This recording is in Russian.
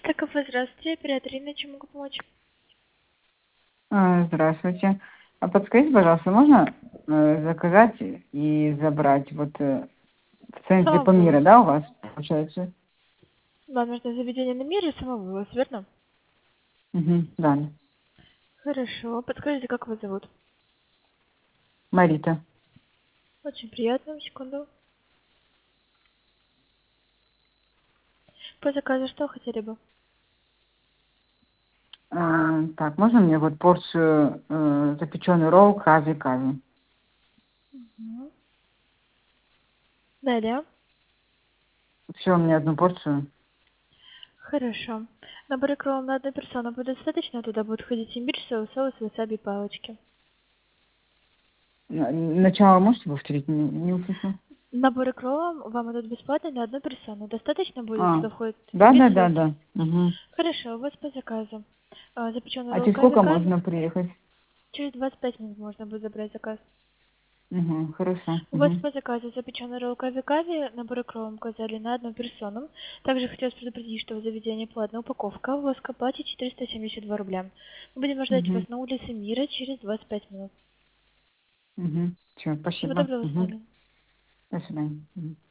Так, здравствуйте, оператор Инна, чем могу помочь? Здравствуйте. А подскажите, пожалуйста, можно заказать и забрать в центре Памира, Самовывоз. да, у вас получается? Вам нужно заведение на мир и самовывоз, верно? Угу, да. Хорошо. Подскажите, как вас зовут? Марита. Очень приятно, секунду. По заказу что хотели бы? Так, можно мне вот порцию запеченный ролл кази-кази? Мгм. Далее. Все, мне одну порцию. Хорошо. Набор икру на одну персону будет достаточно? Туда будет входить имбирь, соус, васаби, палочки. Начало можете повторить? Не услышал. Набор икру вам идут бесплатно на одну персону. Достаточно будет? А, Туда входит да, имбирь, да, да, соус. да. Угу. Хорошо, у вас по заказу. Запеченный А ролл через сколько кази-кази. можно приехать? Через 25 минут можно будет забрать заказ. Угу, хорошо. У вас Угу. по заказу запеченный ролл кази-кази, набор икру указали на одну персону. Также хотелось предупредить, что в заведении платная упаковка. У вас к оплате 472 рубля. Мы будем ждать вас Угу. на улице Мира через 25 минут. Угу. Все, Всего спасибо. доброго, до Угу. свидания. До свидания. Мгм.